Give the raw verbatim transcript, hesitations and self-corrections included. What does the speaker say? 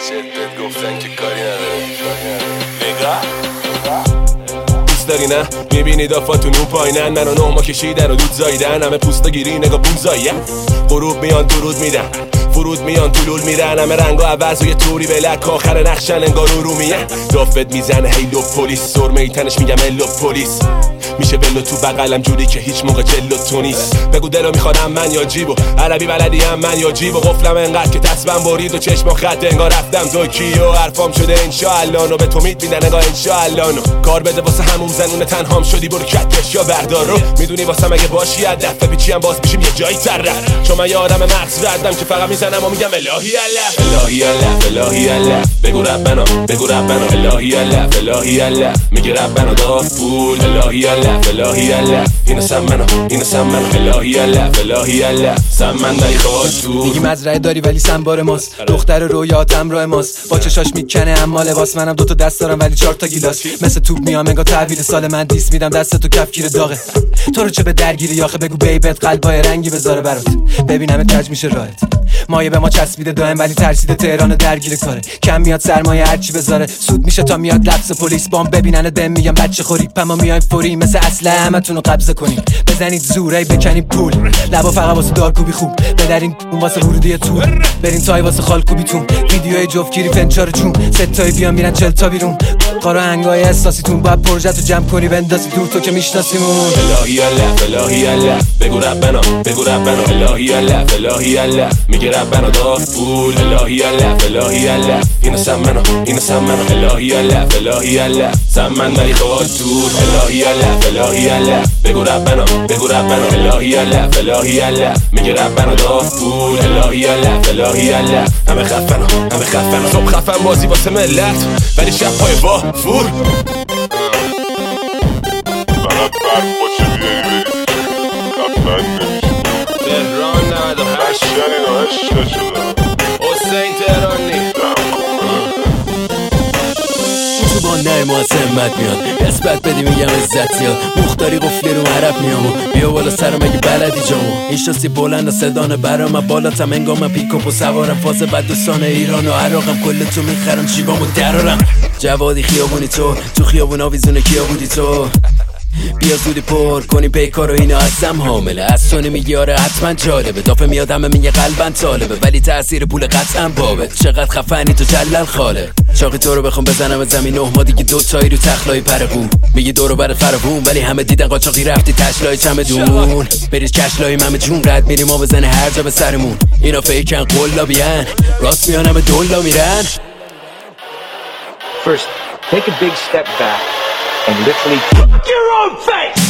شدت گفتن که کاری نداره نگاه داری نه میبینی دافاتون اون پایینن منو نوما کشیدن و دود زاییدن همه پوستا گیری نگاه بون زاییدن غروب میان درود میدن فرود میان طلول میرن همه رنگا عوض و یه طوری بلک آخر نقشن انگار رو میه دافت میزنه هیلو پلیس سرمه تنش میگم الو پلیس میشه بلو تو بغلم جوری که هیچ موقع جلو تو نیست بگو دلو میخوانم من یا جیبو عربی بلدی هم من یا جیبو قفلم انقدر که تصبم برید و چشم خط انگار رفتم توکیو حرفام شده انشاءالله نو به تو میت میدن نگاه انشاءالله نو کار بده واسه همون زنونه تنهام شدی برو کتش یا بردار رو میدونی واسه مگه باشی از دفعه پیچی هم باز میشیم یه جایی تر چون من یه آدم مغز ردم که فقط میزنم و میگم الهی الله الهی الله الهی الله بگو ربنا بگو ربنا الهی الله الهی الله میگه ربنا داد پول الهی الله الهی الله اینو سمنو اینو سمنو الهی الله الهی الله سمن دای خود تو میگی مزرعه داری ولی سنبار ماست دختر رویاتم راه ماست با چشاش میکنه اما لباس منم دو تا دست دارم ولی چهار تا گیلاس مثل توپ میام انگار تحویل سال من دیس میدم دست تو کفگیر داغه تو رو چه به درگیری آخه بگو بیبت قلبای رنگی بذاره برات ببینم کج میشه راحت مایه به ما چسبیده دائم ولی ترسیده تهران درگیر کاره کم میاد سرمایه هرچی بذاره سود میشه تا میاد لبس پلیس بام ببینن دم میگم بچه خوری پما میایم فوری مثل اصله همتون رو قبضه کنیم بزنید زوره بکنید پول لبا فقط واسه دارکوبی خوب بدرین اون واسه ورودی تور برین تای واسه خالکوبیتون ویدیوهای جفتگیری فنچار جون ستای بیان میرن چل تا بیرون قارا هنگای احساسیتون باید پروژه تو جمع کنی بندازی دور تو که میشناسیمون الهی الله الهی الله بگو ربنا بگو ربنا الهی الله الهی الله میگه ربنا داد پول الهی الله الهی الله اینو سمنو اینو سمنو الهی الله الهی الله سمن داری خود دور الهی الله الهی الله بگو ربنا بگو ربنا الهی الله الهی الله میگه ربنا داد پول الهی الله الهی الله همه خفنو همه خفنو صبح خفن بازی واسه ملت ولی شب پای وا فور فقط برد باشه بیایی خفن نمیشه تهران نود و هشت شنین و عشق شده حسین تهرانی تو با نرم و از همت میاد نسبت بدی میگم عزت یاد مختاری قفلی رو عرب میامو بیا بالا سرم اگه بلدی جامو این شاسی بلند و صدانه برام من بالاتم انگام من پیکاپ و سوارم فاز بدوستان ایران و عراقم کل تو میخرم جیبامو درارم جوادی خیابونی تو تو خیابون آویزونه کیا بودی تو بیا زودی پر کنی پیکار و اینا ازم حامله از تو نمیگیاره حتما جالبه دافه میاد همه میگه قلبن طالبه ولی تأثیر پول قطعا بابه چقدر خفنی تو جلل خاله چاقی تو رو بخوام بزنم از زمین نه ما دیگه دو تایی رو تخلای پرقون میگی دورو برات فرقون ولی همه دیدن قاچاقی رفتی تشلای چمدون بریز کشلای ممه جون رد میریم ما بزنه هر جا به سرمون اینا فیکن قلا بیان راست میان همه دولا میرن First, take a big step back and literally kick your own face!